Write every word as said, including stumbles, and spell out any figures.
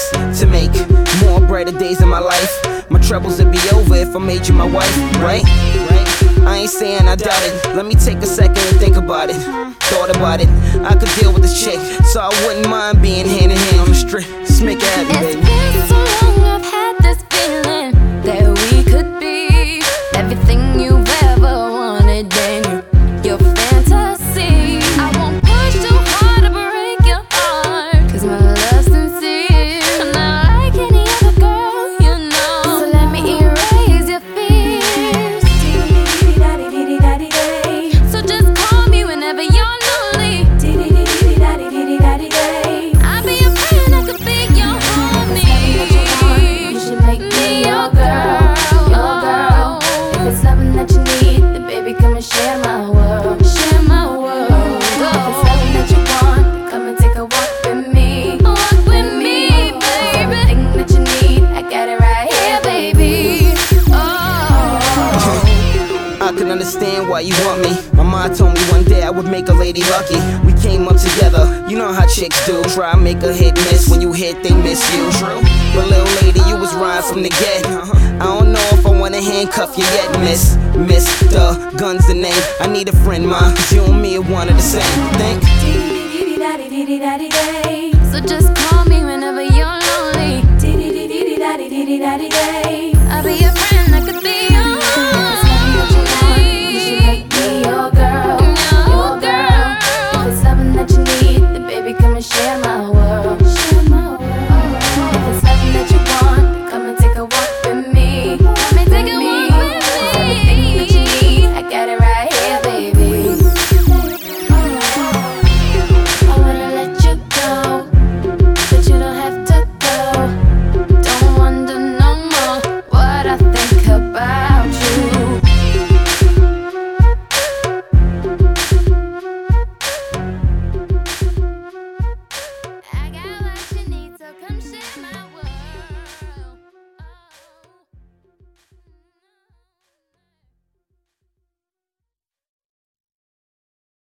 this to make more brighter days in my life. My troubles would be over if I made you my wife, right? I ain't saying I doubt it. Let me take a second and think about it. Thought about it. I could deal with this chick, so I wouldn't mind being hand in hand on the street. Just make it happen, baby. It's been so long I've had this feeling that we could be everything you've ever wanted, and you, your fantasy. I won't push too hard to break your heart, cause my love's sincere. I'm not like any other girl, you know. So let me erase your fears. So just call me whenever you're lonely. I'll be your friend, I could be your homie. You should make me your girl, your girl. If it's loving that you need, then baby come and share my world, share my world. If it's loving that you want, then come and take a walk with me, walk with me, baby. Everything that you need, I got it right here, baby. Oh, I can understand why you want me. My mom told me one day I would make a lady lucky. We came up together, you know how chicks do. Try to make a hit miss, when you hit they miss you. True. But little lady, you was right from the get. I don't know if I wanna handcuff you yet, miss. Mister Gun's the name. I need a friend, ma, cause you and me are one of the same. Think? so just